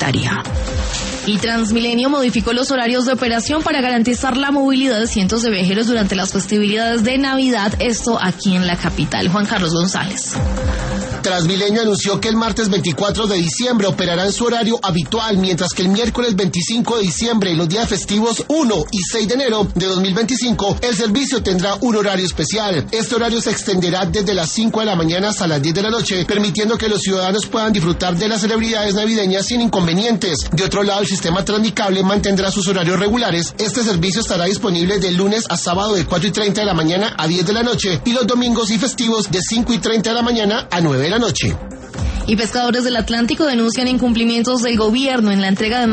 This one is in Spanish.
diaria. Y Transmilenio modificó los horarios de operación para garantizar la movilidad de cientos de viajeros durante las festividades de Navidad, esto aquí en la capital. Juan Carlos González. Transmilenio anunció que el martes 24 de diciembre operará en su horario habitual, mientras que el miércoles 25 de diciembre y los días festivos 1 y 6 de enero de 2025, el servicio tendrá un horario especial. Este horario se extenderá desde las 5 de la mañana hasta las 10 de la noche, permitiendo que los ciudadanos puedan disfrutar de las celebridades navideñas sin inconvenientes. De otro lado, el sistema Transmicable mantendrá sus horarios regulares. Este servicio estará disponible de lunes a sábado de 4:30 de la mañana a 10 de la noche y los domingos y festivos de 5:30 de la mañana a 9 de la noche. Y pescadores del Atlántico denuncian incumplimientos del gobierno en la entrega de